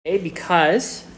Because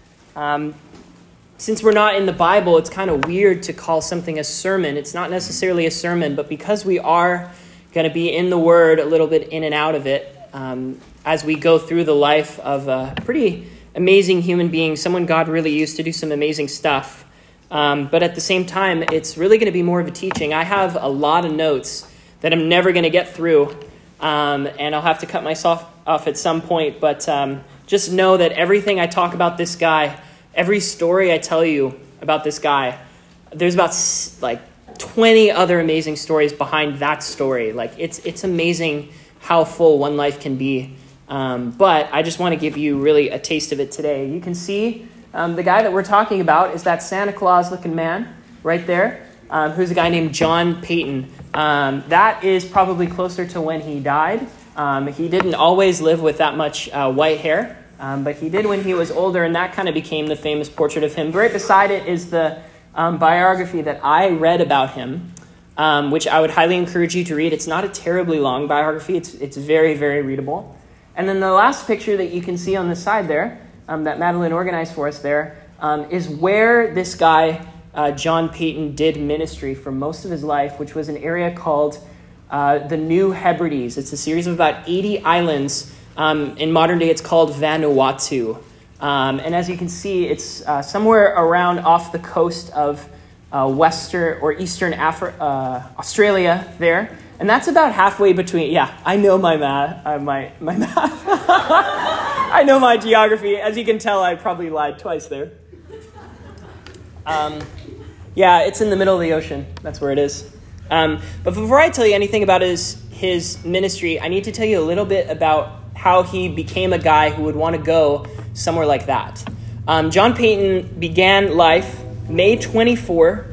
since we're not in the Bible, it's kind of weird to call something a sermon. It's not necessarily a sermon, but because we are going to be in the Word a little bit in and out of it as we go through the life of a pretty amazing human being, someone God really used to do some amazing stuff. But at the same time, it's really going to be more of a teaching. I have a lot of notes that I'm never going to get through, and I'll have to cut myself off at some point, but just know that everything I talk about this guy, every story I tell you about this guy, there's about 20 other amazing stories behind that story. It's amazing how full one life can be. But I just want to give you really a taste of it today. You can see the guy that we're talking about is that Santa Claus looking man right there, who's a guy named John Paton. That is probably closer to when he died. He didn't always live with that much white hair, but he did when he was older, and that kind of became the famous portrait of him. Right beside it is the biography that I read about him, which I would highly encourage you to read. It's not a terribly long biography. It's very, very readable. And then the last picture that you can see on the side there, that Madeline organized for us there, is where this guy, John Paton, did ministry for most of his life, which was an area called the New Hebrides. It's a series of about 80 islands. In modern day, it's called Vanuatu. And as you can see, it's somewhere around off the coast of western or eastern Australia there. And that's about halfway between, yeah, I know my math. My math. I know my geography. As you can tell, I probably lied twice there. Yeah, it's in the middle of the ocean. That's where it is. But before I tell you anything about his ministry, I need to tell you a little bit about how he became a guy who would want to go somewhere like that. John Paton began life May 24,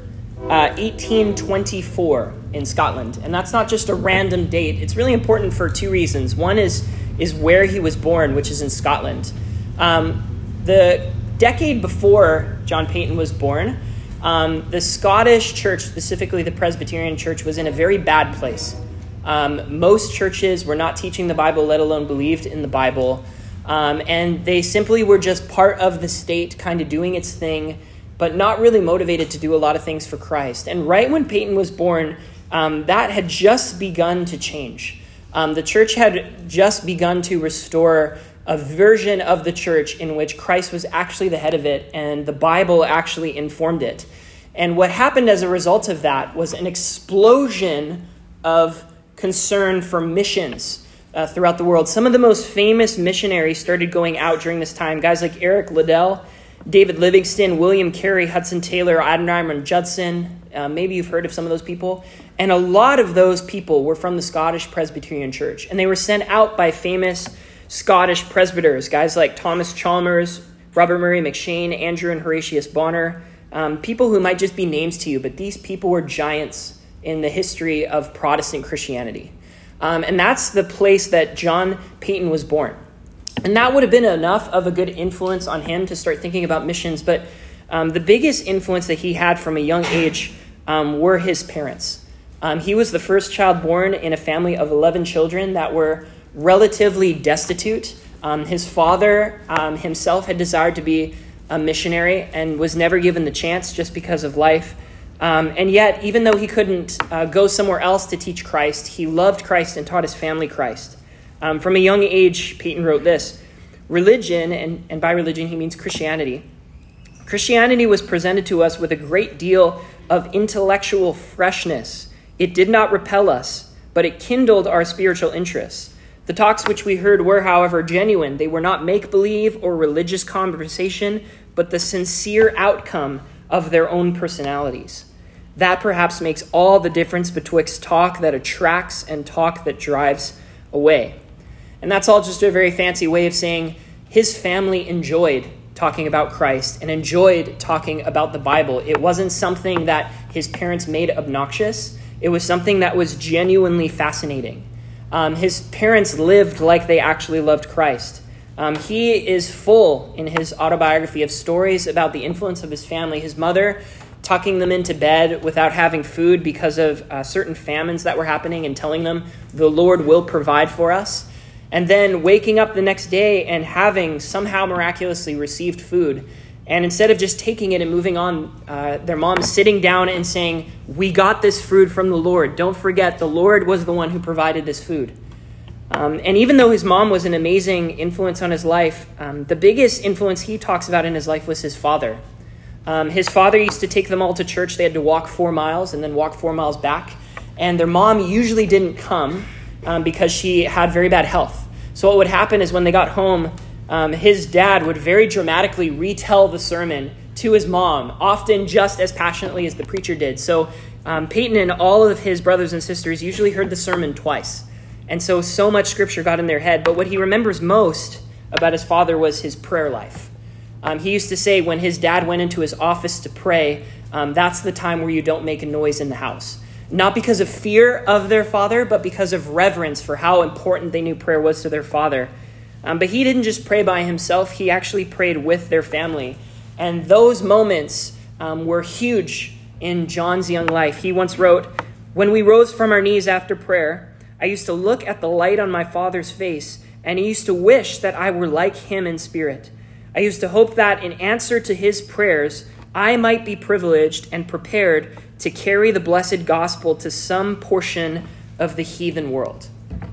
1824 in Scotland. And that's not just a random date. It's really important for two reasons. One is where he was born, which is in Scotland. The decade before John Paton was born, the Scottish church, specifically the Presbyterian church, was in a very bad place. Most churches were not teaching the Bible, let alone believed in the Bible. And they simply were just part of the state, kind of doing its thing, but not really motivated to do a lot of things for Christ. And right when Paton was born, that had just begun to change. The church had just begun to restore a version of the church in which Christ was actually the head of it, and the Bible actually informed it. And what happened as a result of that was an explosion of concern for missions throughout the world. Some of the most famous missionaries started going out during this time. Guys like Eric Liddell, David Livingston, William Carey, Hudson Taylor, Adoniram Judson. Maybe you've heard of some of those people. And a lot of those people were from the Scottish Presbyterian Church. And they were sent out by famous Scottish presbyters, guys like Thomas Chalmers, Robert Murray McShane, Andrew and Horatius Bonner, people who might just be names to you, but these people were giants in the history of Protestant Christianity. And that's the place that John Paton was born. And that would have been enough of a good influence on him to start thinking about missions. But the biggest influence that he had from a young age were his parents. He was the first child born in a family of 11 children that were relatively destitute. His father himself had desired to be a missionary and was never given the chance just because of life. And yet, even though he couldn't go somewhere else to teach Christ, he loved Christ and taught his family Christ. From a young age, Paton wrote this: religion, and by religion he means Christianity. Christianity was presented to us with a great deal of intellectual freshness. It did not repel us, but it kindled our spiritual interests. The talks which we heard were, however, genuine. They were not make-believe or religious conversation, but the sincere outcome of their own personalities. That perhaps makes all the difference betwixt talk that attracts and talk that drives away. And that's all just a very fancy way of saying his family enjoyed talking about Christ and enjoyed talking about the Bible. It wasn't something that his parents made obnoxious. It was something that was genuinely fascinating. His parents lived like they actually loved Christ. He is full in his autobiography of stories about the influence of his family. His mother tucking them into bed without having food because of certain famines that were happening and telling them, the Lord will provide for us. and then waking up the next day and having somehow miraculously received food. And instead of just taking it and moving on, their mom sitting down and saying, "We got this food from the Lord. Don't forget, the Lord was the one who provided this food." And even though his mom was an amazing influence on his life, the biggest influence he talks about in his life was his father. His father used to take them all to church. They had to walk 4 miles and then walk 4 miles back. And their mom usually didn't come because she had very bad health. So what would happen is when they got home, his dad would very dramatically retell the sermon to his mom, often just as passionately as the preacher did. So Peyton and all of his brothers and sisters usually heard the sermon twice. And so much scripture got in their head. But what he remembers most about his father was his prayer life. He used to say when his dad went into his office to pray, that's the time where you don't make a noise in the house. Not because of fear of their father, but because of reverence for how important they knew prayer was to their father. But he didn't just pray by himself. He actually prayed with their family. And those moments were huge in John's young life. He once wrote, "When we rose from our knees after prayer, I used to look at the light on my father's face, and I used to wish that I were like him in spirit. I used to hope that in answer to his prayers, I might be privileged and prepared to carry the blessed gospel to some portion of the heathen world."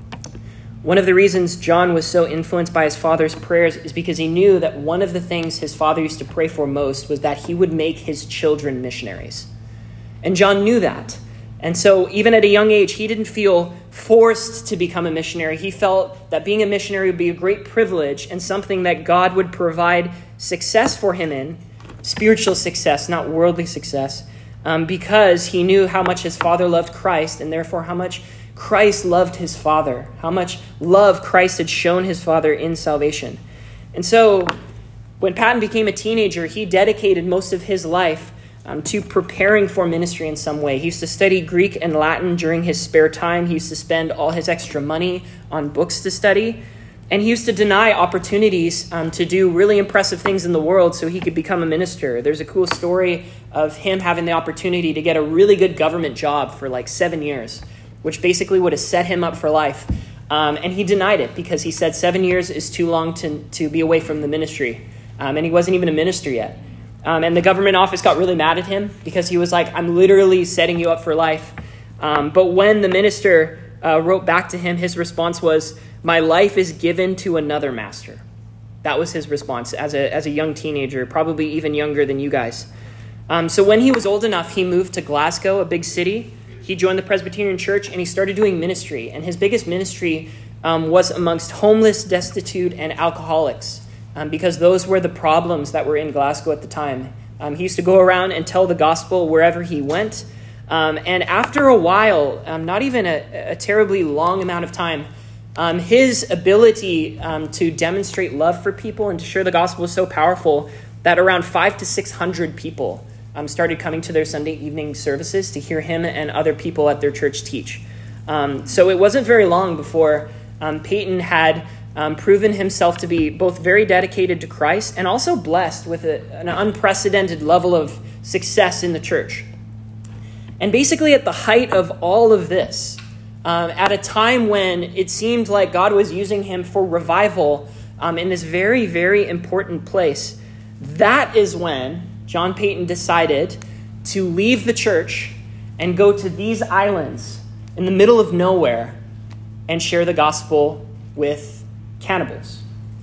One of the reasons John was so influenced by his father's prayers is because he knew that one of the things his father used to pray for most was that he would make his children missionaries. And John knew that. And so even at a young age, he didn't feel forced to become a missionary. He felt that being a missionary would be a great privilege and something that God would provide success for him in, spiritual success, not worldly success, because he knew how much his father loved Christ and therefore how much Christ loved his father, how much love Christ had shown his father in salvation. And so when Patton became a teenager, he dedicated most of his life to preparing for ministry in some way. He used to study Greek and Latin during his spare time. He used to spend all his extra money on books to study. And he used to deny opportunities to do really impressive things in the world so he could become a minister. There's a cool story of him having the opportunity to get a really good government job for like 7 years, which basically would have set him up for life. And he denied it because he said 7 years is too long to be away from the ministry. And he wasn't even a minister yet. And the government office got really mad at him because he was like, "I'm literally setting you up for life." But when the minister wrote back to him, his response was, "My life is given to another master." That was his response as a young teenager, probably even younger than you guys. So when he was old enough, he moved to Glasgow, a big city. He joined the Presbyterian Church and he started doing ministry. And his biggest ministry was amongst homeless, destitute, and alcoholics. Because those were the problems that were in Glasgow at the time. He used to go around and tell the gospel wherever he went. And after a while, not even a terribly long amount of time, his ability to demonstrate love for people and to share the gospel was so powerful that around 500 to 600 people started coming to their Sunday evening services to hear him and other people at their church teach. So it wasn't very long before Peyton had proven himself to be both very dedicated to Christ and also blessed with an unprecedented level of success in the church. And basically at the height of all of this, at a time when it seemed like God was using him for revival in this very, very important place, that is when John Peyton decided to leave the church and go to these islands in the middle of nowhere and share the gospel with cannibals.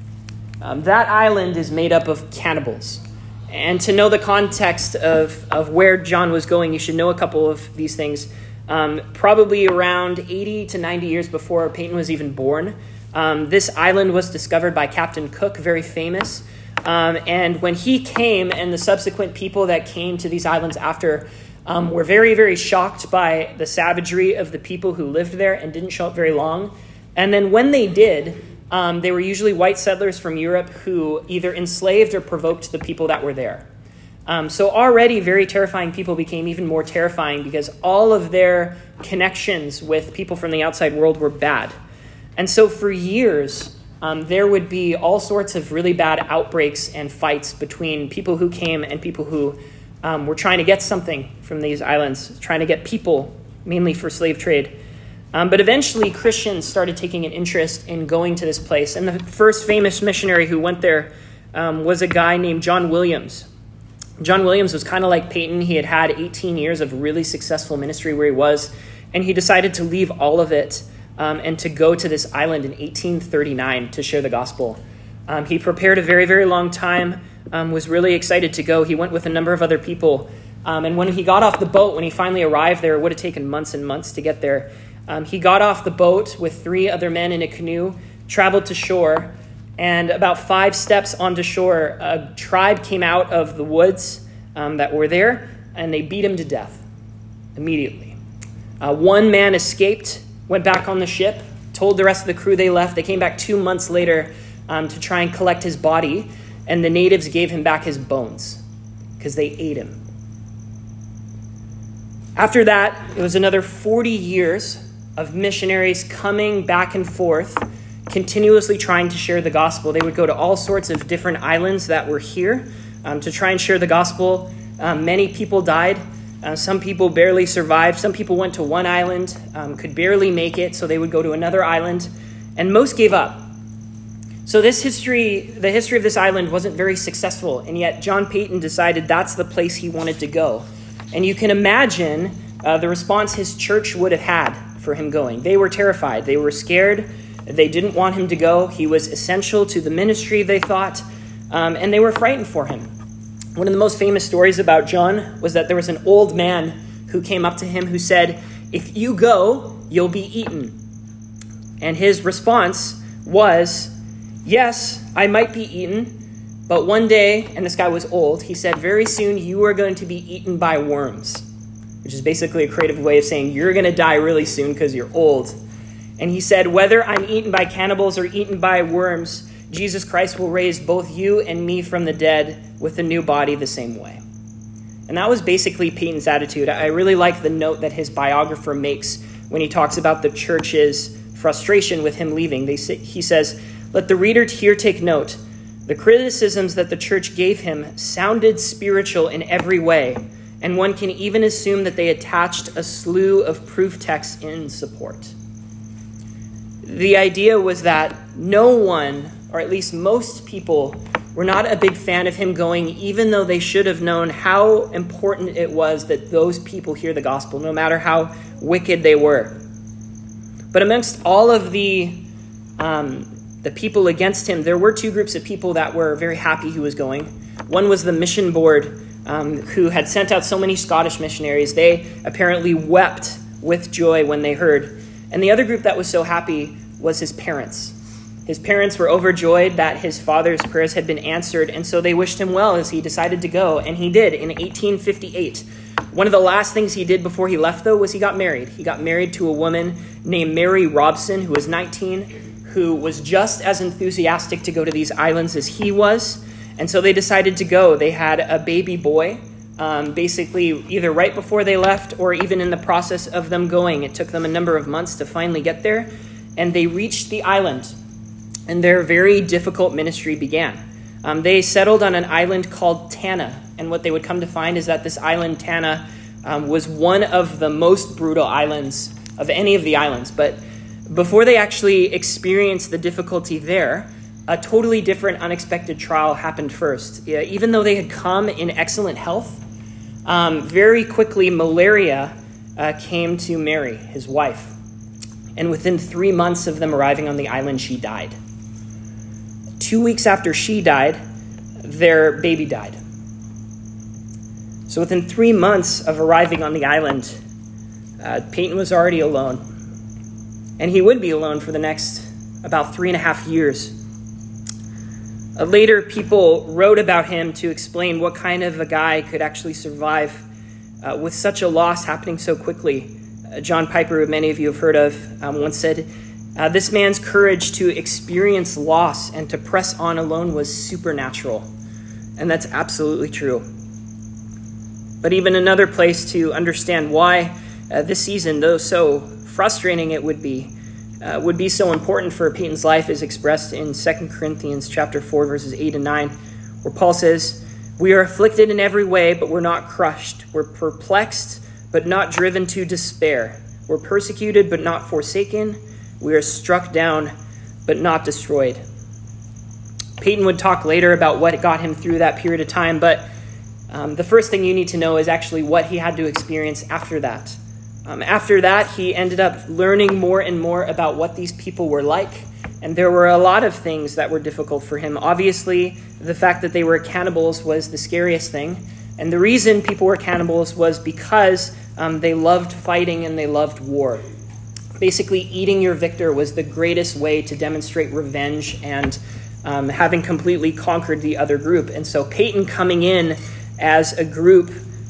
That island is made up of cannibals. And to know the context of where John was going, you should know a couple of these things. Probably around 80 to 90 years before Peyton was even born, this island was discovered by Captain Cook, very famous. And when he came and the subsequent people that came to these islands after were very, very shocked by the savagery of the people who lived there and didn't show up very long. And then when they did, they were usually white settlers from Europe who either enslaved or provoked the people that were there. So already very terrifying people became even more terrifying because all of their connections with people from the outside world were bad. And so for years, there would be all sorts of really bad outbreaks and fights between people who came and people who were trying to get something from these islands, trying to get people, mainly for slave trade. But eventually, Christians started taking an interest in going to this place. And the first famous missionary who went there was a guy named John Williams. John Williams was kind of like Peyton. He had 18 years of really successful ministry where he was, and he decided to leave all of it and to go to this island in 1839 to share the gospel. He prepared a very, very long time, was really excited to go. He went with a number of other people. And when he got off the boat, when he finally arrived there, it would have taken months and months to get there. He got off the boat with 3 other men in a canoe, traveled to shore, and about 5 steps onto shore, a tribe came out of the woods that were there, and they beat him to death immediately. One man escaped, went back on the ship, told the rest of the crew they left. They came back 2 months later to try and collect his body, and the natives gave him back his bones because they ate him. After that, it was another 40 years of missionaries coming back and forth, continuously trying to share the gospel. They would go to all sorts of different islands that were here to try and share the gospel. Many people died. Some people barely survived. Some people went to one island, could barely make it, so they would go to another island, and most gave up. So the history of this island wasn't very successful, and yet John Peyton decided that's the place he wanted to go. And you can imagine the response his church would have had for him going. They were terrified. They were scared. They didn't want him to go. He was essential to the ministry, they thought, and they were frightened for him. One of the most famous stories about John was that there was an old man who came up to him who said, "If you go, you'll be eaten." And his response was, "Yes, I might be eaten, but one day," and this guy was old, he said, "very soon you are going to be eaten by worms," which is basically a creative way of saying you're going to die really soon because you're old. And he said, "Whether I'm eaten by cannibals or eaten by worms, Jesus Christ will raise both you and me from the dead with a new body the same way." And that was basically Peyton's attitude. I really like the note that his biographer makes when he talks about the church's frustration with him leaving. He says, "Let the reader here take note. The criticisms that the church gave him sounded spiritual in every way, and one can even assume that they attached a slew of proof texts in support." The idea was that no one, or at least most people, were not a big fan of him going, even though they should have known how important it was that those people hear the gospel, no matter how wicked they were. But amongst all of the people against him, there were 2 groups of people that were very happy he was going. One was the mission board, who had sent out so many Scottish missionaries. They apparently wept with joy when they heard. And the other group that was so happy was his parents. His parents were overjoyed that his father's prayers had been answered, and so they wished him well as he decided to go, and he did in 1858. One of the last things he did before he left, though, was he got married. He got married to a woman named Mary Robson, who was 19, who was just as enthusiastic to go to these islands as he was, and so they decided to go. They had a baby boy, basically either right before they left or even in the process of them going. It took them a number of months to finally get there, and they reached the island, and their very difficult ministry began. They settled on an island called Tanna, and what they would come to find is that this island, Tanna, was one of the most brutal islands of any of the islands. But before they actually experienced the difficulty there, a totally different, unexpected trial happened first. Even though they had come in excellent health, very quickly malaria came to Mary, his wife. And within 3 months of them arriving on the island, she died. 2 weeks after she died, their baby died. So within 3 months of arriving on the island, Peyton was already alone. And he would be alone for the next about 3.5 years. Later, people wrote about him to explain what kind of a guy could actually survive with such a loss happening so quickly. John Piper, who many of you have heard of, once said, "This man's courage to experience loss and to press on alone was supernatural." And that's absolutely true. But even another place to understand why this season, though so frustrating it would be so important for Peyton's life is expressed in 2 Corinthians chapter 4, verses 8 and 9, where Paul says, "We are afflicted in every way, but we're not crushed. We're perplexed, but not driven to despair. We're persecuted but not forsaken. We are struck down but not destroyed. Peyton would talk later about what got him through that period of time, but the first thing you need to know is actually what he had to experience after that. After that, he ended up learning more and more about what these people were like, and there were a lot of things that were difficult for him. Obviously, the fact that they were cannibals was the scariest thing, and the reason people were cannibals was because they loved fighting and they loved war. Basically, eating your victor was the greatest way to demonstrate revenge and having completely conquered the other group. And so Peyton coming in as a group,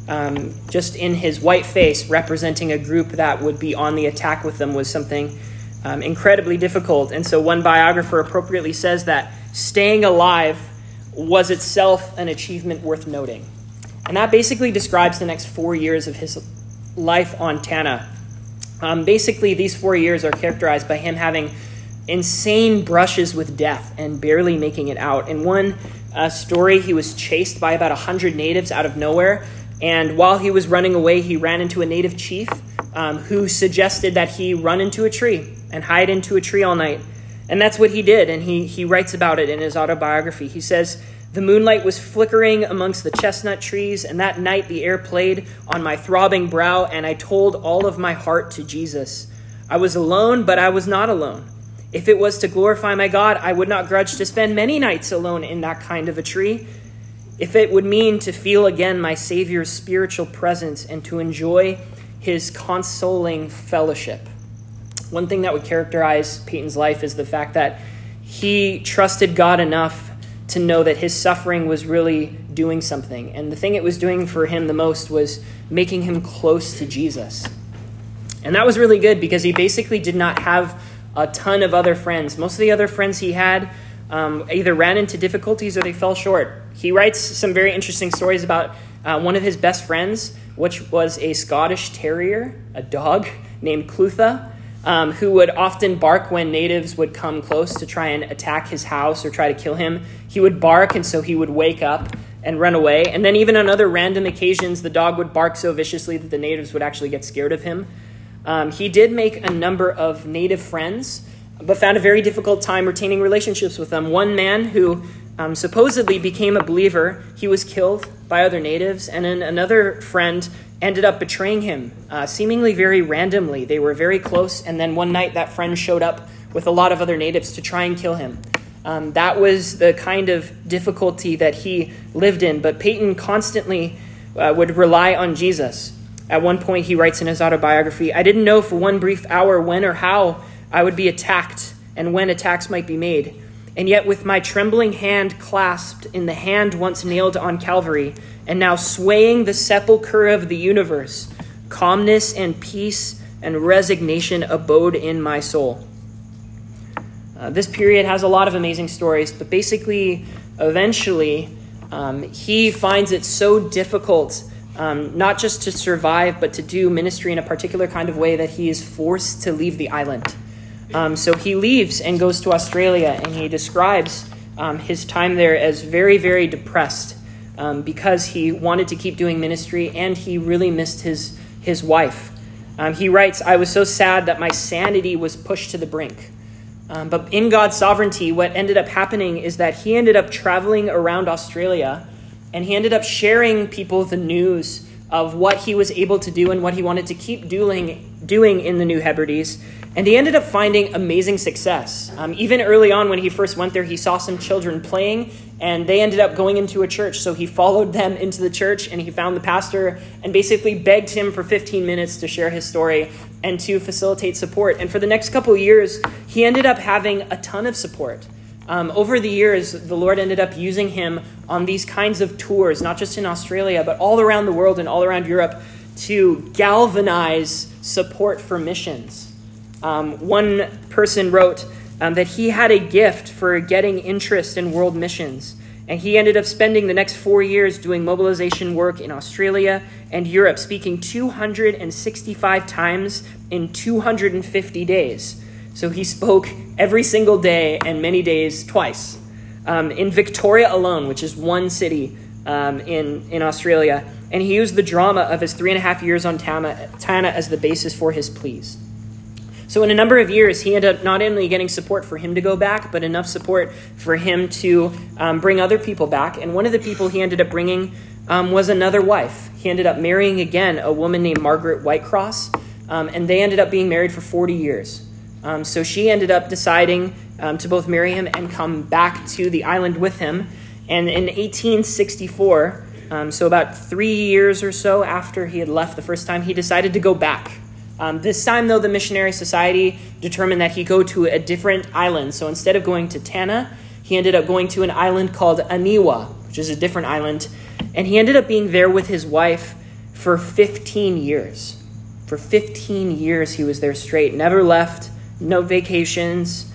just in his white face, representing a group that would be on the attack with them, was something incredibly difficult. And so one biographer appropriately says that staying alive was itself an achievement worth noting. And that basically describes the next 4 years of his life on Tanna. Basically, these 4 years are characterized by him having insane brushes with death and barely making it out. In one story, he was chased by about 100 natives out of nowhere, and while he was running away, he ran into a native chief who suggested that he run into a tree and hide into a tree all night. And that's what he did, and he writes about it in his autobiography. He says, "The moonlight was flickering amongst the chestnut trees, and that night the air played on my throbbing brow, and I told all of my heart to Jesus. I was alone, but I was not alone. If it was to glorify my God, I would not grudge to spend many nights alone in that kind of a tree. If it would mean to feel again my Savior's spiritual presence and to enjoy his consoling fellowship." One thing that would characterize Peyton's life is the fact that he trusted God enough to know that his suffering was really doing something. And the thing it was doing for him the most was making him close to Jesus. And that was really good because he basically did not have a ton of other friends. Most of the other friends he had either ran into difficulties or they fell short. He writes some very interesting stories about one of his best friends, which was a Scottish terrier, a dog named Clutha, who would often bark when natives would come close to try and attack his house or try to kill him. He would bark, and so he would wake up and run away. And then even on other random occasions, the dog would bark so viciously that the natives would actually get scared of him. He did make a number of native friends, but found a very difficult time retaining relationships with them. One man who supposedly became a believer, he was killed by other natives, and then another friend ended up betraying him, seemingly very randomly. They were very close, and then one night that friend showed up with a lot of other natives to try and kill him. That was the kind of difficulty that he lived in, but Peyton constantly would rely on Jesus. At one point, he writes in his autobiography, "I didn't know for one brief hour when or how I would be attacked and when attacks might be made. And yet with my trembling hand clasped in the hand once nailed on Calvary, and now swaying the sepulchre of the universe, calmness and peace and resignation abode in my soul." This period has a lot of amazing stories, but basically, eventually, he finds it so difficult not just to survive, but to do ministry in a particular kind of way that he is forced to leave the island. So he leaves and goes to Australia, and he describes his time there as very, very depressed because he wanted to keep doing ministry, and he really missed his wife. He writes, "I was so sad that my sanity was pushed to the brink." But in God's sovereignty, what ended up happening is that he ended up traveling around Australia, and he ended up sharing people the news of what he was able to do and what he wanted to keep doing in the New Hebrides. And he ended up finding amazing success. Even early on when he first went there, he saw some children playing, and they ended up going into a church. So he followed them into the church, and he found the pastor and basically begged him for 15 minutes to share his story and to facilitate support. And for the next couple of years, he ended up having a ton of support. Over the years, the Lord ended up using him on these kinds of tours, not just in Australia, but all around the world and all around Europe, to galvanize support for missions. One person wrote that he had a gift for getting interest in world missions, and he ended up spending the next 4 years doing mobilization work in Australia and Europe, speaking 265 times in 250 days. So he spoke every single day and many days twice. In Victoria alone, which is one city, in Australia. And he used the drama of his 3.5 years on Tanna as the basis for his pleas. So in a number of years, he ended up not only getting support for him to go back, but enough support for him to bring other people back. And one of the people he ended up bringing was another wife. He ended up marrying again a woman named Margaret Whitecross, and they ended up being married for 40 years. So she ended up deciding to both marry him and come back to the island with him. And in 1864, so about 3 years or so after he had left the first time, he decided to go back. This time, though, the Missionary Society determined that he go to a different island. So instead of going to Tanna, he ended up going to an island called Aniwa, which is a different island. And he ended up being there with his wife for 15 years. For 15 years, he was there straight, never left, no vacations,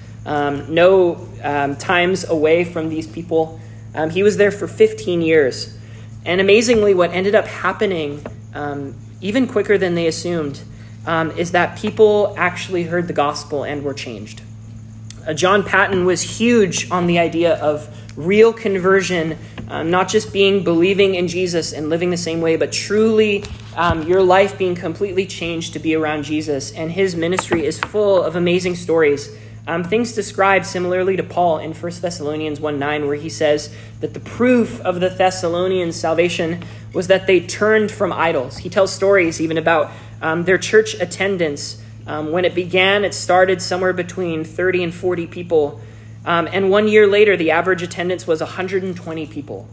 no times away from these people. He was there for 15 years. And amazingly, what ended up happening, even quicker than they assumed, is that people actually heard the gospel and were changed. John Paton was huge on the idea of real conversion, not just believing in Jesus and living the same way, but truly your life being completely changed to be around Jesus. And his ministry is full of amazing stories. Things described similarly to Paul in 1 Thessalonians 1:9, where he says that the proof of the Thessalonians' salvation was that they turned from idols. He tells stories even about their church attendance. When it began, it started somewhere between 30 and 40 people. And 1 year later, the average attendance was 120 people.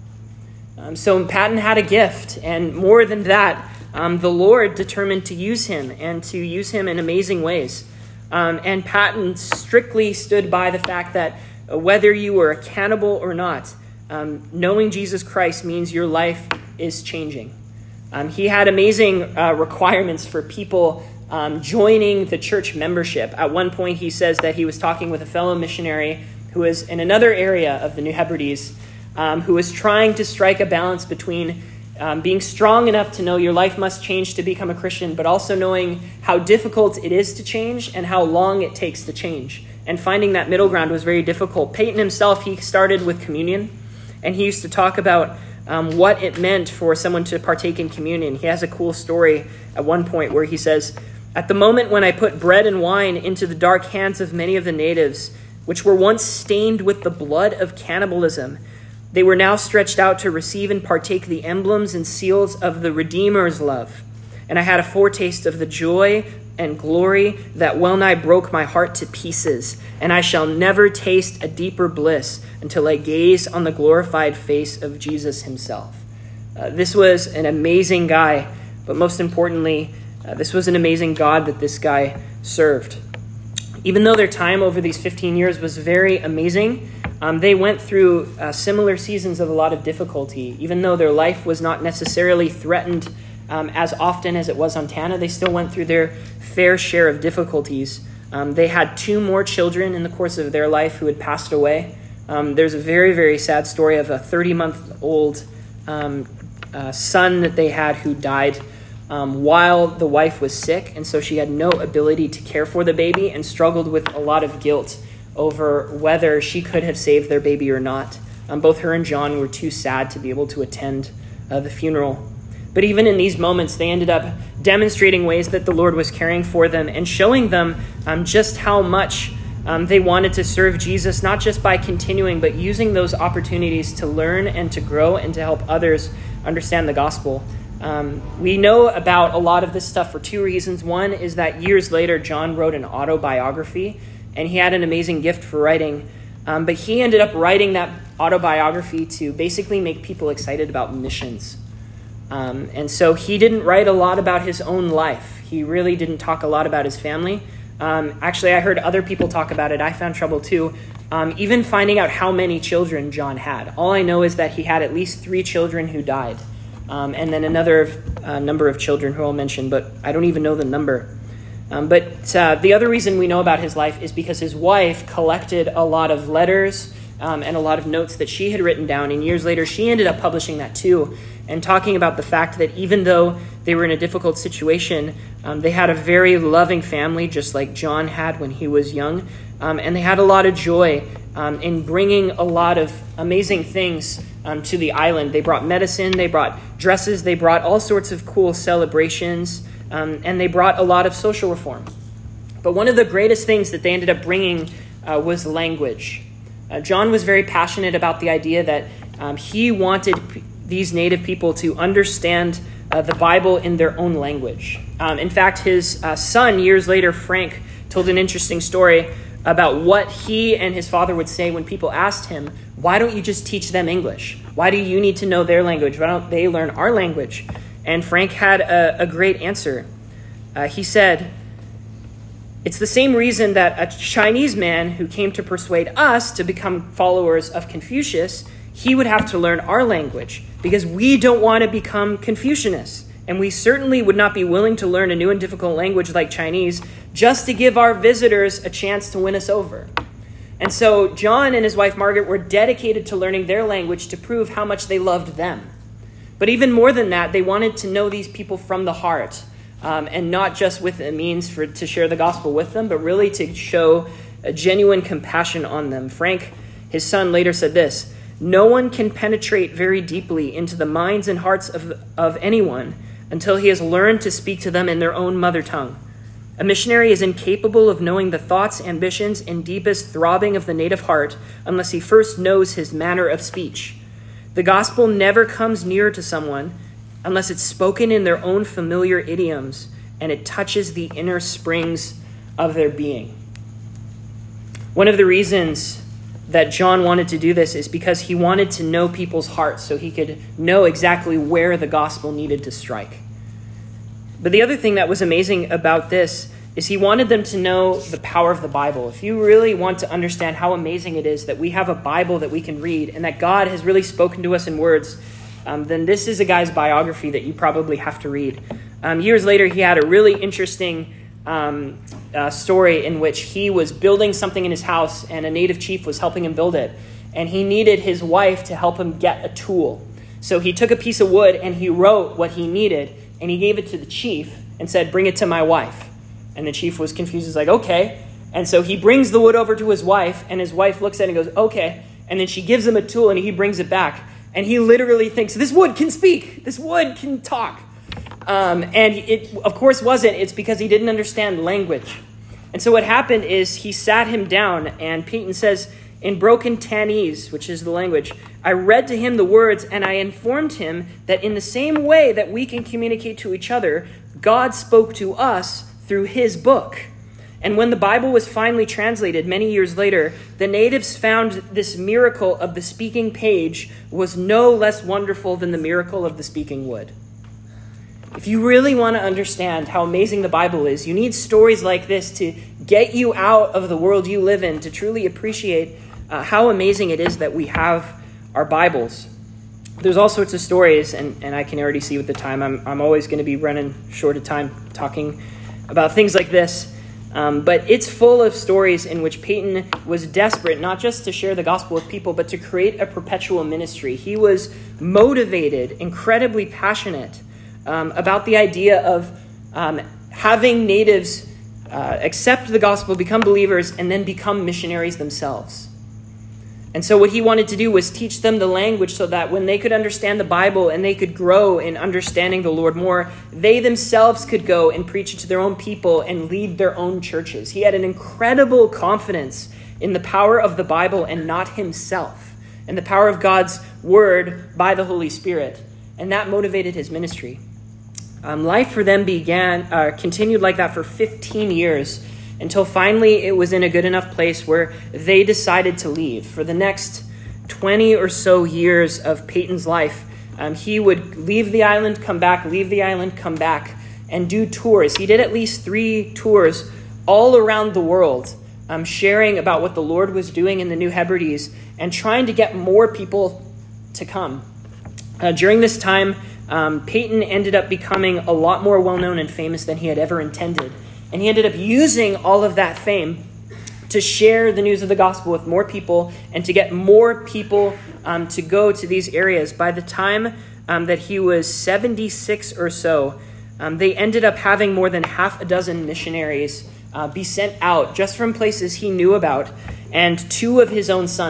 So Paton had a gift. And more than that, the Lord determined to use him and to use him in amazing ways. And Paton strictly stood by the fact that whether you were a cannibal or not, knowing Jesus Christ means your life is changing. He had amazing requirements for people joining the church membership. At one point, he says that he was talking with a fellow missionary who was in another area of the New Hebrides, who was trying to strike a balance between being strong enough to know your life must change to become a Christian, but also knowing how difficult it is to change and how long it takes to change. And finding that middle ground was very difficult. Paton himself, he started with communion, and he used to talk about what it meant for someone to partake in communion. He has a cool story at one point where he says, "At the moment when I put bread and wine into the dark hands of many of the natives, which were once stained with the blood of cannibalism, they were now stretched out to receive and partake the emblems and seals of the Redeemer's love. And I had a foretaste of the joy and glory that well nigh broke my heart to pieces. And I shall never taste a deeper bliss until I gaze on the glorified face of Jesus himself." This was an amazing guy, but most importantly, this was an amazing God that this guy served. Even though their time over these 15 years was very amazing, they went through similar seasons of a lot of difficulty. Even though their life was not necessarily threatened as often as it was on Tanna, they still went through their fair share of difficulties. They had 2 more children in the course of their life who had passed away. There's a very, very sad story of a 30-month-old son that they had who died while the wife was sick, and so she had no ability to care for the baby and struggled with a lot of guilt over whether she could have saved their baby or not. Both her and John were too sad to be able to attend the funeral. But even in these moments, they ended up demonstrating ways that the Lord was caring for them and showing them just how much they wanted to serve Jesus, not just by continuing, but using those opportunities to learn and to grow and to help others understand the gospel. We know about a lot of this stuff for 2 reasons. One is that years later, John wrote an autobiography, and he had an amazing gift for writing. But he ended up writing that autobiography to basically make people excited about missions. And so he didn't write a lot about his own life. He really didn't talk a lot about his family. Actually, I heard other people talk about it. I found trouble too. Even finding out how many children John had. All I know is that he had at least 3 children who died. And then another number of children who I'll mention, but I don't even know the number. But the other reason we know about his life is because his wife collected a lot of letters and a lot of notes that she had written down. And years later, she ended up publishing that too, and talking about the fact that even though they were in a difficult situation, they had a very loving family, just like John had when he was young. And they had a lot of joy in bringing a lot of amazing things to the island. They brought medicine, they brought dresses, they brought all sorts of cool celebrations, and they brought a lot of social reform. But one of the greatest things that they ended up bringing was language. John was very passionate about the idea that he wanted these native people to understand the Bible in their own language. In fact, his son, years later, Frank, told an interesting story about what he and his father would say when people asked him, why don't you just teach them English? Why do you need to know their language? Why don't they learn our language? And Frank had a great answer. He said, it's the same reason that a Chinese man who came to persuade us to become followers of Confucius, he would have to learn our language because we don't want to become Confucianists. And we certainly would not be willing to learn a new and difficult language like Chinese just to give our visitors a chance to win us over. And so John and his wife Margaret were dedicated to learning their language to prove how much they loved them. But even more than that, they wanted to know these people from the heart, and not just with a means to share the gospel with them, but really to show a genuine compassion on them. Frank, his son, later said this, "No one can penetrate very deeply into the minds and hearts of anyone until he has learned to speak to them in their own mother tongue. A missionary is incapable of knowing the thoughts, ambitions, and deepest throbbing of the native heart unless he first knows his manner of speech. The gospel never comes near to someone unless it's spoken in their own familiar idioms and it touches the inner springs of their being." One of the reasons that John wanted to do this is because he wanted to know people's hearts so he could know exactly where the gospel needed to strike. But the other thing that was amazing about this is he wanted them to know the power of the Bible. If you really want to understand how amazing it is that we have a Bible that we can read and that God has really spoken to us in words, then this is a guy's biography that you probably have to read. Years later, he had a really interesting story in which he was building something in his house and a native chief was helping him build it. And he needed his wife to help him get a tool. So he took a piece of wood and he wrote what he needed and he gave it to the chief and said, "Bring it to my wife." And the chief was confused. He's like, "Okay." And so he brings the wood over to his wife and his wife looks at it and goes, "Okay." And then she gives him a tool and he brings it back. And he literally thinks, this wood can speak. This wood can talk. And it, of course, wasn't. It's because he didn't understand language. And so what happened is he sat him down, and Peyton says, in broken Tannese, which is the language, I read to him the words, and I informed him that in the same way that we can communicate to each other, God spoke to us through his book. And when the Bible was finally translated many years later, the natives found this miracle of the speaking page was no less wonderful than the miracle of the speaking wood. If you really want to understand how amazing the Bible is, you need stories like this to get you out of the world you live in, to truly appreciate how amazing it is that we have our Bibles. There's all sorts of stories, and I can already see with the time, I'm always going to be running short of time talking about things like this. But it's full of stories in which Peyton was desperate, not just to share the gospel with people, but to create a perpetual ministry. He was motivated, incredibly passionate about the idea of having natives accept the gospel, become believers, and then become missionaries themselves. And so what he wanted to do was teach them the language so that when they could understand the Bible and they could grow in understanding the Lord more, they themselves could go and preach it to their own people and lead their own churches. He had an incredible confidence in the power of the Bible and not himself, and the power of God's word by the Holy Spirit. And that motivated his ministry. Life for them continued like that for 15 years, until finally it was in a good enough place where they decided to leave. For the next 20 or so years of Peyton's life, he would leave the island, come back, leave the island, come back, and do tours. He did at least 3 tours all around the world, sharing about what the Lord was doing in the New Hebrides and trying to get more people to come. During this time, Peyton ended up becoming a lot more well-known and famous than he had ever intended. And he ended up using all of that fame to share the news of the gospel with more people and to get more people to go to these areas. By the time that he was 76 or so, they ended up having more than half a dozen missionaries be sent out just from places he knew about. And 2 of his own sons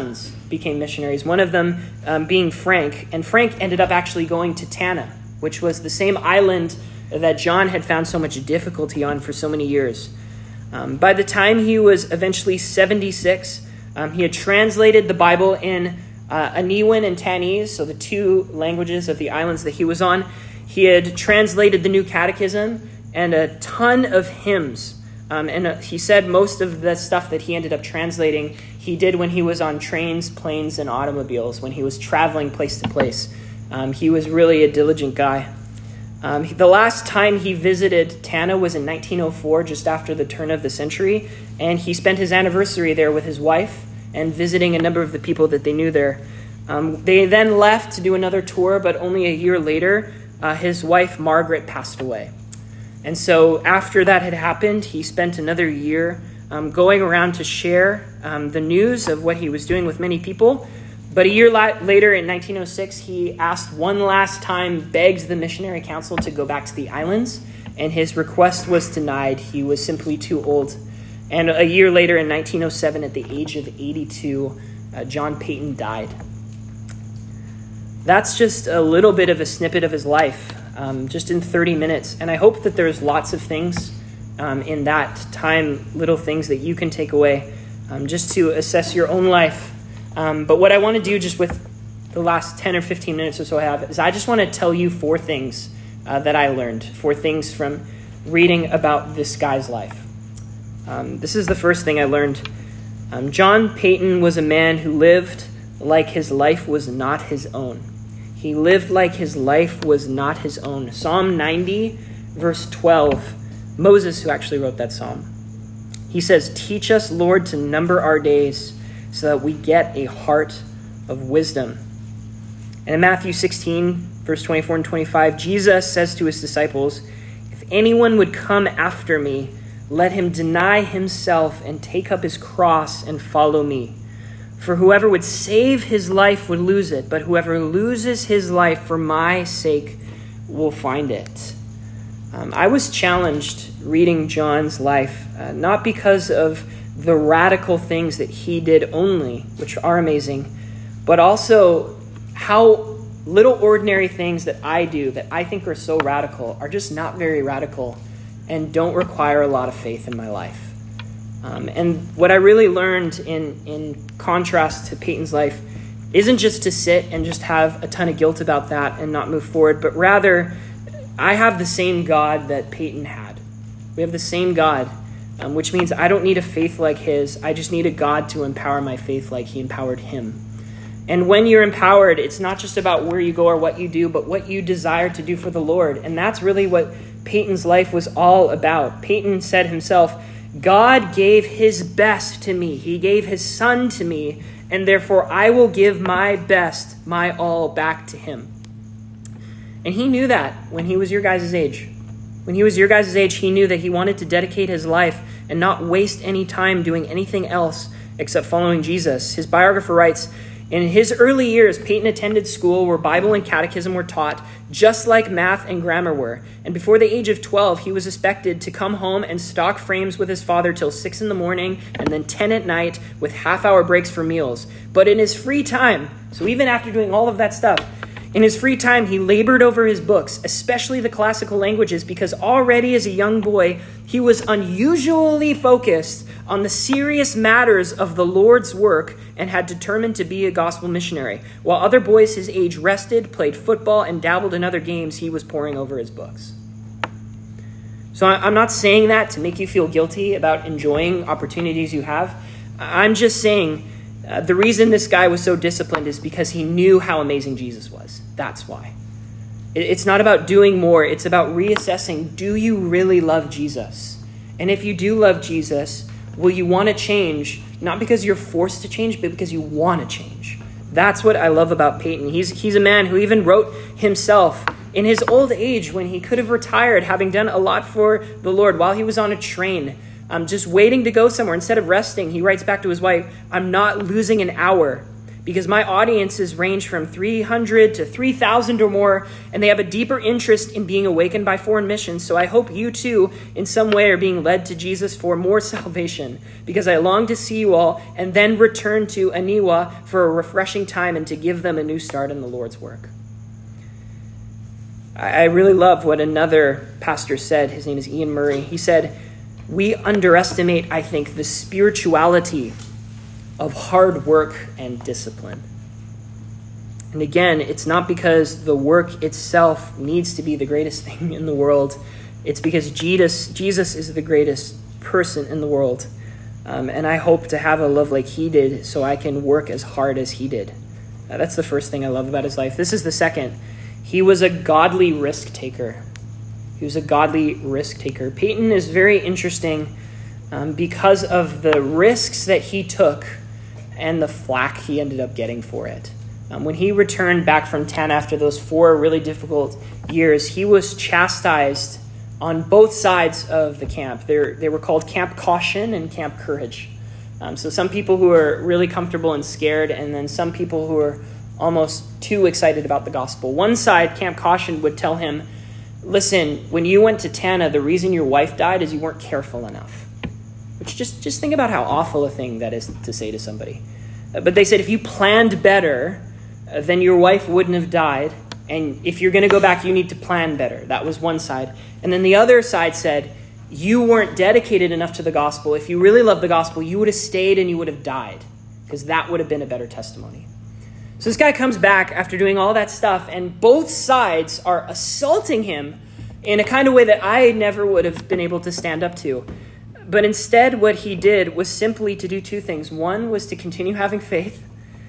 became missionaries, one of them being Frank. And Frank ended up actually going to Tanna, which was the same island that John had found so much difficulty on for so many years. By the time he was eventually 76, he had translated the Bible in Aniwan and Tanese, so the two languages of the islands that he was on. He had translated the New Catechism and a ton of hymns. He said most of the stuff that he ended up translating, he did when he was on trains, planes, and automobiles, when he was traveling place to place. He was really a diligent guy. The last time he visited Tanna was in 1904, just after the turn of the century, and he spent his anniversary there with his wife and visiting a number of the people that they knew there. They then left to do another tour, but only a year later, his wife Margaret passed away. And so after that had happened, he spent another year going around to share the news of what he was doing with many people. But a year later, in 1906, he asked one last time, begged the missionary council to go back to the islands, and his request was denied. He was simply too old. And a year later, in 1907, at the age of 82, John Paton died. That's just a little bit of a snippet of his life, just in 30 minutes. And I hope that there's lots of things in that time, little things that you can take away just to assess your own life. But what I want to do just with the last 10 or 15 minutes or so I have is I just want to tell you 4 things that I learned, 4 things from reading about this guy's life. This is the first thing I learned. John Paton was a man who lived like his life was not his own. He lived like his life was not his own. Psalm 90, verse 12, Moses, who actually wrote that psalm, he says, "Teach us, Lord, to number our days, so that we get a heart of wisdom." And in Matthew 16, verse 24 and 25, Jesus says to his disciples, "If anyone would come after me, let him deny himself and take up his cross and follow me. For whoever would save his life would lose it, but whoever loses his life for my sake will find it." I was challenged reading John's life, not because of the radical things that he did only, which are amazing, but also how little ordinary things that I do that I think are so radical are just not very radical and don't require a lot of faith in my life. And what I really learned in contrast to Paton's life isn't just to sit and just have a ton of guilt about that and not move forward, but rather I have the same God that Paton had. We have the same God. Which means I don't need a faith like his. I just need a God to empower my faith like he empowered him. And when you're empowered, it's not just about where you go or what you do, but what you desire to do for the Lord. And that's really what Paton's life was all about. Paton said himself, "God gave his best to me. He gave his son to me, and therefore I will give my best, my all back to him." And he knew that when he was your guys' age. When he was your guys' age, he knew that he wanted to dedicate his life and not waste any time doing anything else except following Jesus. His biographer writes, "In his early years, Paton attended school where Bible and catechism were taught, just like math and grammar were. And before the age of 12, he was expected to come home and stock frames with his father till 6 in the morning and then 10 at night with half-hour breaks for meals. But in his free time," so even after doing all of that stuff, "in his free time, he labored over his books, especially the classical languages, because already as a young boy, he was unusually focused on the serious matters of the Lord's work and had determined to be a gospel missionary. While other boys his age rested, played football, and dabbled in other games, he was poring over his books." So I'm not saying that to make you feel guilty about enjoying opportunities you have. I'm just saying the reason this guy was so disciplined is because he knew how amazing Jesus was. That's why. It's not about doing more. It's about reassessing, do you really love Jesus? And if you do love Jesus, will you want to change? Not because you're forced to change, but because you want to change. That's what I love about Paton. He's a man who even wrote himself in his old age when he could have retired, having done a lot for the Lord while he was on a train, just waiting to go somewhere. Instead of resting, he writes back to his wife, "I'm not losing an hour because my audiences range from 300 to 3,000 or more, and they have a deeper interest in being awakened by foreign missions. So I hope you too, in some way, are being led to Jesus for more salvation, because I long to see you all and then return to Aniwa for a refreshing time and to give them a new start in the Lord's work. I really love what another pastor said. His name is Ian Murray. He said, "We underestimate, I think, the spirituality of hard work and discipline." And again, it's not because the work itself needs to be the greatest thing in the world. It's because Jesus is the greatest person in the world. And I hope to have a love like he did so I can work as hard as he did. That's the first thing I love about his life. This is the second. He was a godly risk taker. He was a godly risk taker. Peyton is very interesting because of the risks that he took and the flack he ended up getting for it. When he returned back from Tanna after those 4 really difficult years, he was chastised on both sides of the camp. They were called Camp Caution and Camp Courage. So some people who are really comfortable and scared, and then some people who are almost too excited about the gospel. One side, Camp Caution, would tell him, "Listen, when you went to Tanna, the reason your wife died is you weren't careful enough." Which just think about how awful a thing that is to say to somebody. But they said, if you planned better, then your wife wouldn't have died. And if you're going to go back, you need to plan better. That was one side. And then the other side said, you weren't dedicated enough to the gospel. If you really loved the gospel, you would have stayed and you would have died, because that would have been a better testimony. So this guy comes back after doing all that stuff, and both sides are assaulting him in a kind of way that I never would have been able to stand up to. But instead, what he did was simply to do 2 things. One was to continue having faith,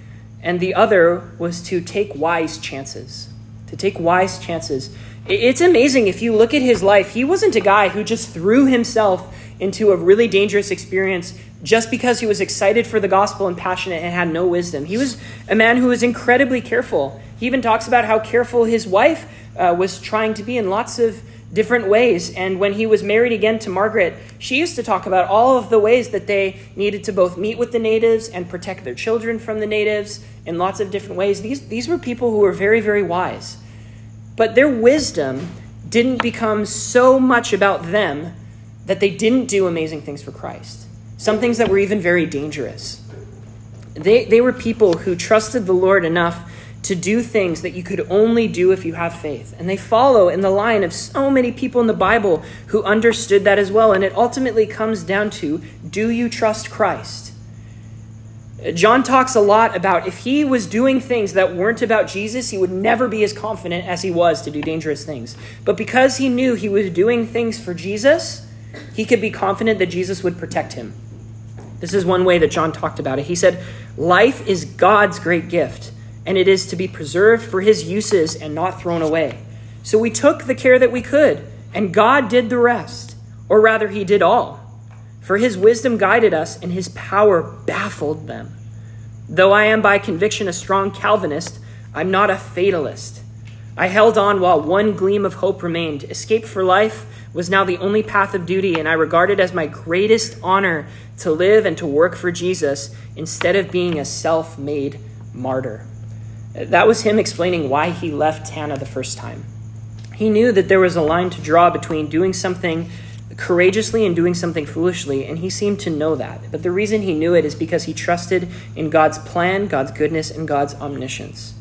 and the other was to take wise chances. To take wise chances. It's amazing if you look at his life. He wasn't a guy who just threw himself into a really dangerous experience just because he was excited for the gospel and passionate and had no wisdom. He was a man who was incredibly careful. He even talks about how careful his wife was trying to be in lots of different ways. And when he was married again to Margaret, she used to talk about all of the ways that they needed to both meet with the natives and protect their children from the natives in lots of different ways. These were people who were very, very wise. But their wisdom didn't become so much about them that they didn't do amazing things for Christ. Some things that were even very dangerous. They were people who trusted the Lord enough to do things that you could only do if you have faith. And they follow in the line of so many people in the Bible who understood that as well. And it ultimately comes down to, do you trust Christ? John talks a lot about if he was doing things that weren't about Jesus, he would never be as confident as he was to do dangerous things. But because he knew he was doing things for Jesus, he could be confident that Jesus would protect him. This is one way that John talked about it. He said, life is God's great gift, and it is to be preserved for his uses and not thrown away. So we took the care that we could, and God did the rest. Or rather, he did all. For his wisdom guided us, and his power baffled them. Though I am by conviction a strong Calvinist, I'm not a fatalist. I held on while one gleam of hope remained. Escape for life was now the only path of duty, and I regarded as my greatest honor to live and to work for Jesus instead of being a self-made martyr. That was him explaining why he left Tanna the first time. He knew that there was a line to draw between doing something courageously and doing something foolishly, and he seemed to know that. But the reason he knew it is because he trusted in God's plan, God's goodness, and God's omniscience.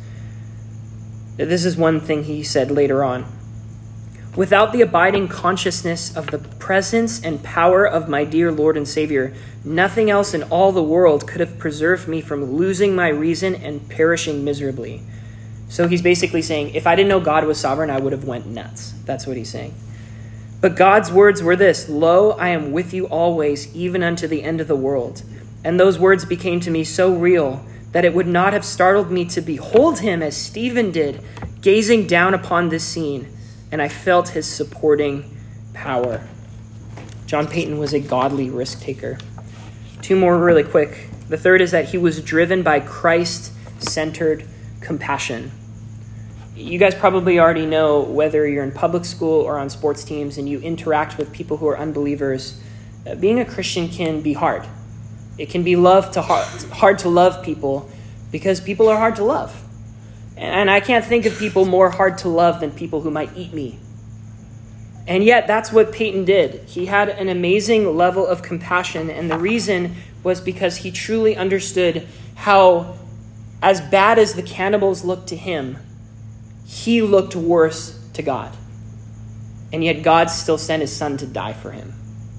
This is one thing he said later on. Without the abiding consciousness of the presence and power of my dear Lord and Savior, nothing else in all the world could have preserved me from losing my reason and perishing miserably. So he's basically saying, if I didn't know God was sovereign, I would have went nuts. That's what he's saying. But God's words were this, lo, I am with you always, even unto the end of the world. And those words became to me so real that it would not have startled me to behold him as Stephen did, gazing down upon this scene, and I felt his supporting power. John Peyton was a godly risk taker. 2 more really quick. The third is that he was driven by Christ-centered compassion. You guys probably already know, whether you're in public school or on sports teams and you interact with people who are unbelievers, being a Christian can be hard. It can be hard to love people because people are hard to love. And I can't think of people more hard to love than people who might eat me. And yet that's what Peyton did. He had an amazing level of compassion, and the reason was because he truly understood how, as bad as the cannibals looked to him, he looked worse to God. And yet God still sent his son to die for him.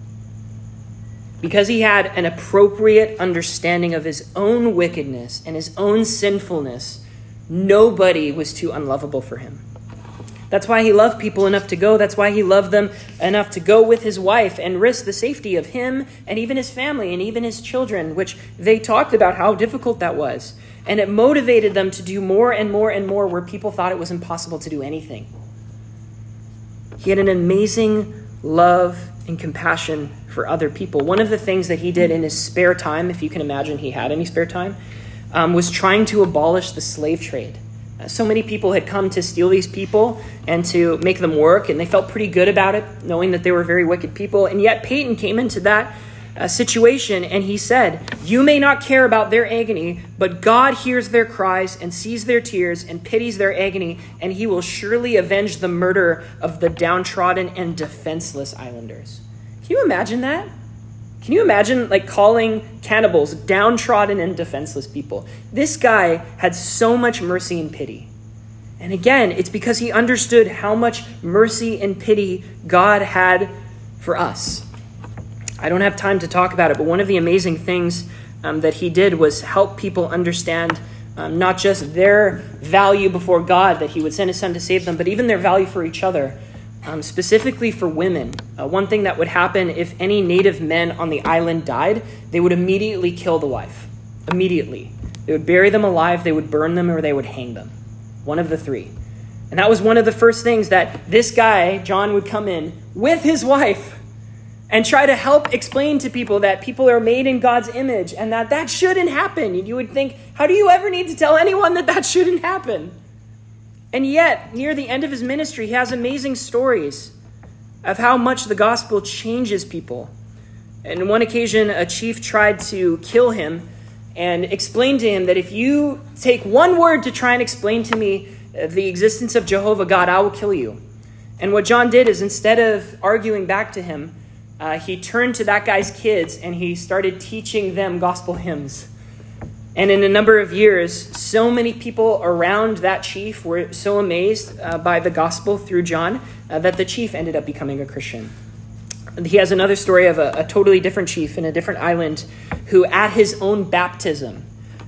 Because he had an appropriate understanding of his own wickedness and his own sinfulness, nobody was too unlovable for him. That's why he loved people enough to go. That's why he loved them enough to go with his wife and risk the safety of him and even his family and even his children, which they talked about how difficult that was. And it motivated them to do more and more and more where people thought it was impossible to do anything. He had an amazing love and compassion for other people. One of the things that he did in his spare time, if you can imagine he had any spare time, was trying to abolish the slave trade. So many people had come to steal these people and to make them work, and they felt pretty good about it, knowing that they were very wicked people. And yet Peyton came into that situation, and he said, "You may not care about their agony, but God hears their cries and sees their tears and pities their agony, and he will surely avenge the murder of the downtrodden and defenseless islanders." Can you imagine that? Can you imagine calling cannibals downtrodden and defenseless people? This guy had so much mercy and pity. And again, it's because he understood how much mercy and pity God had for us. I don't have time to talk about it, but one of the amazing things that he did was help people understand not just their value before God, that he would send his son to save them, but even their value for each other. Specifically for women. One thing that would happen if any native men on the island died, they would immediately kill the wife. Immediately. They would bury them alive, they would burn them, or they would hang them. One of the three. And that was one of the first things that this guy, John, would come in with his wife and try to help explain to people that people are made in God's image and that shouldn't happen. You would think, how do you ever need to tell anyone that shouldn't happen? And yet, near the end of his ministry, he has amazing stories of how much the gospel changes people. And on one occasion, a chief tried to kill him and explained to him that if you take one word to try and explain to me the existence of Jehovah God, I will kill you. And what John did is, instead of arguing back to him, he turned to that guy's kids and he started teaching them gospel hymns. And in a number of years, so many people around that chief were so amazed by the gospel through John that the chief ended up becoming a Christian. He has another story of a totally different chief in a different island who, at his own baptism,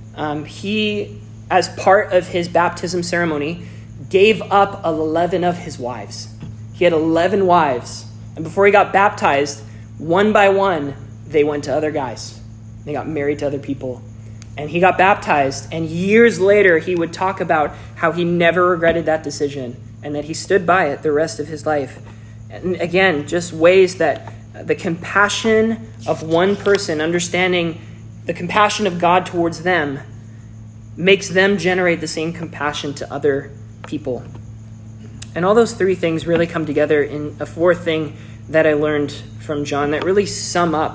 he, as part of his baptism ceremony, gave up 11 of his wives. He had 11 wives. And before he got baptized, one by one, they went to other guys. They got married to other people. And he got baptized, and years later, he would talk about how he never regretted that decision and that he stood by it the rest of his life. And again, just ways that the compassion of one person, understanding the compassion of God towards them, makes them generate the same compassion to other people. And all those three things really come together in a fourth thing that I learned from John that really sum up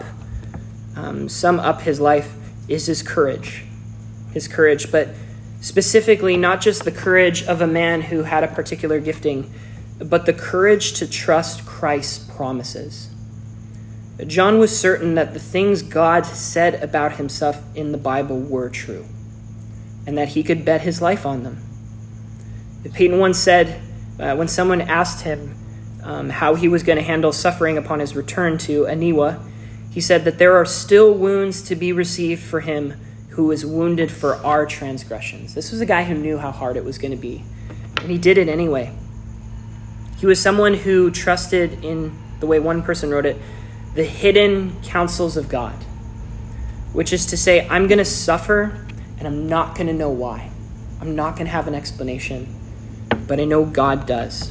his life. Is his courage, but specifically not just the courage of a man who had a particular gifting, but the courage to trust Christ's promises. John was certain that the things God said about himself in the Bible were true, and that he could bet his life on them. Peyton once said, when someone asked him how he was going to handle suffering upon his return to Aniwa, he said that there are still wounds to be received for him who was wounded for our transgressions. This was a guy who knew how hard it was going to be, and he did it anyway. He was someone who trusted in, the way one person wrote it, the hidden counsels of God, which is to say, I'm going to suffer, and I'm not going to know why. I'm not going to have an explanation, but I know God does.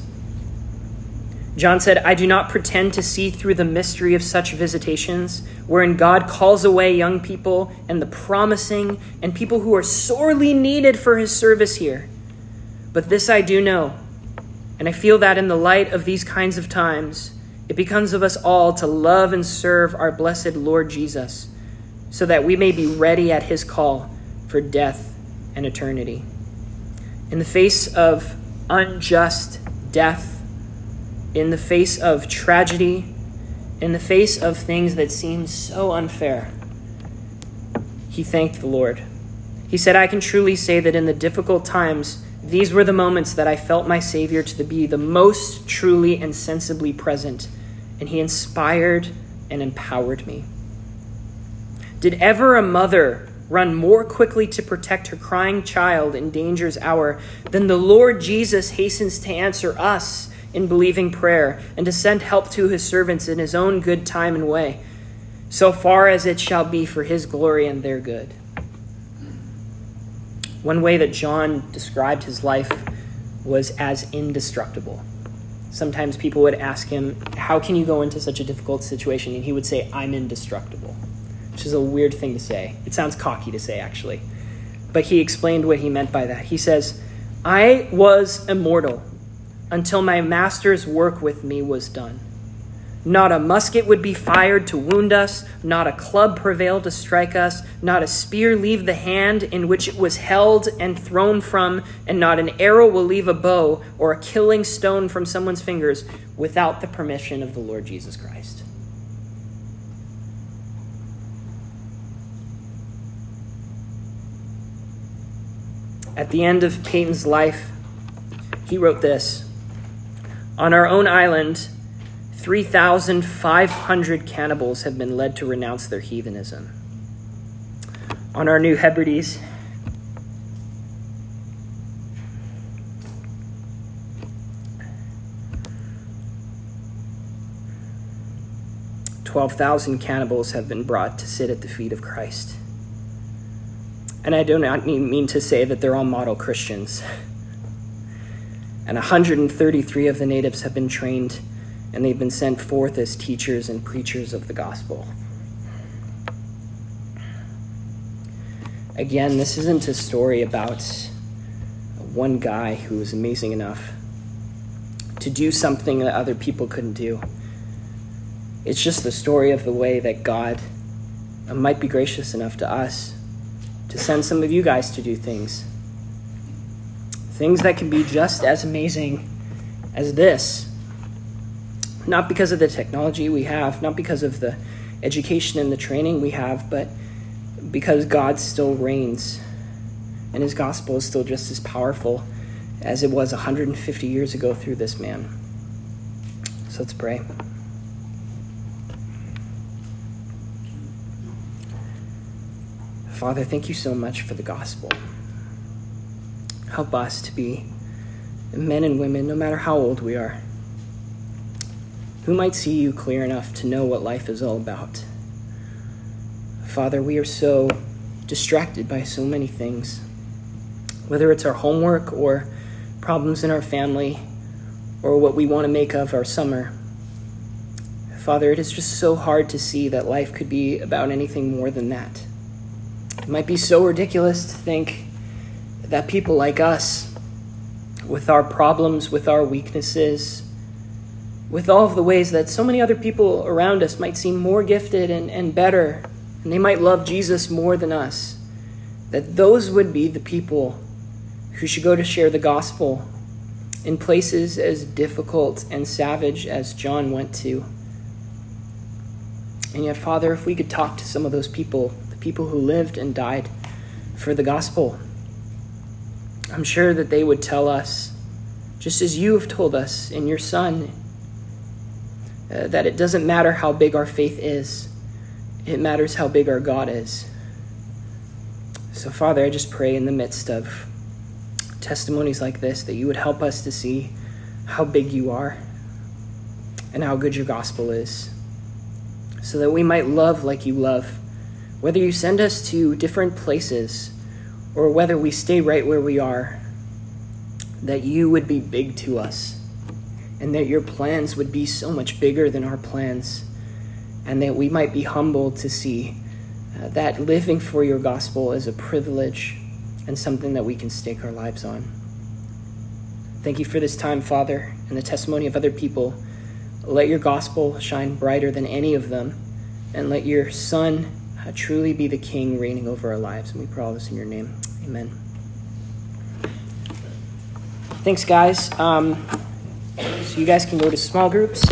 John said, I do not pretend to see through the mystery of such visitations, wherein God calls away young people and the promising and people who are sorely needed for his service here. But this I do know, and I feel that in the light of these kinds of times, it becomes of us all to love and serve our blessed Lord Jesus, so that we may be ready at his call for death and eternity. In the face of unjust death, in the face of tragedy, in the face of things that seemed so unfair, he thanked the Lord. He said, I can truly say that in the difficult times, these were the moments that I felt my Savior to be the most truly and sensibly present, and he inspired and empowered me. Did ever a mother run more quickly to protect her crying child in danger's hour than the Lord Jesus hastens to answer us in believing prayer and to send help to his servants in his own good time and way, so far as it shall be for his glory and their good? One way that John described his life was as indestructible. Sometimes people would ask him, how can you go into such a difficult situation? And he would say, I'm indestructible, which is a weird thing to say. It sounds cocky to say, actually. But he explained what he meant by that. He says, I was immortal until my master's work with me was done. Not a musket would be fired to wound us, not a club prevail to strike us, not a spear leave the hand in which it was held and thrown from, and not an arrow will leave a bow or a killing stone from someone's fingers without the permission of the Lord Jesus Christ. At the end of Peyton's life, he wrote this: on our own island, 3,500 cannibals have been led to renounce their heathenism. On our New Hebrides, "12,000 cannibals have been brought to sit at the feet of Christ." And I do not mean to say that they're all model Christians. And 133 of the natives have been trained, and they've been sent forth as teachers and preachers of the gospel. Again, this isn't a story about one guy who was amazing enough to do something that other people couldn't do. It's just the story of the way that God might be gracious enough to us to send some of you guys to do things that can be just as amazing as this. Not because of the technology we have, not because of the education and the training we have, but because God still reigns and his gospel is still just as powerful as it was 150 years ago through this man. So let's pray. Father, thank you so much for the gospel. Help us to be men and women, no matter how old we are, who might see you clear enough to know what life is all about. Father, we are so distracted by so many things, whether it's our homework or problems in our family or what we want to make of our summer. Father, it is just so hard to see that life could be about anything more than that. It might be so ridiculous to think that people like us, with our problems, with our weaknesses, with all of the ways that so many other people around us might seem more gifted and better, and they might love Jesus more than us, that those would be the people who should go to share the gospel in places as difficult and savage as John went to. And yet, Father, if we could talk to some of those people, the people who lived and died for the gospel, I'm sure that they would tell us, just as you have told us in your Son, that it doesn't matter how big our faith is, it matters how big our God is. So, Father, I just pray in the midst of testimonies like this that you would help us to see how big you are and how good your gospel is, so that we might love like you love, whether you send us to different places or whether we stay right where we are, that you would be big to us, and that your plans would be so much bigger than our plans, and that we might be humbled to see that living for your gospel is a privilege and something that we can stake our lives on. Thank you for this time, Father, and the testimony of other people. Let your gospel shine brighter than any of them, and let your Son truly be the King reigning over our lives. And we pray all this in your name. Amen. Thanks, guys. So you guys can go to small groups.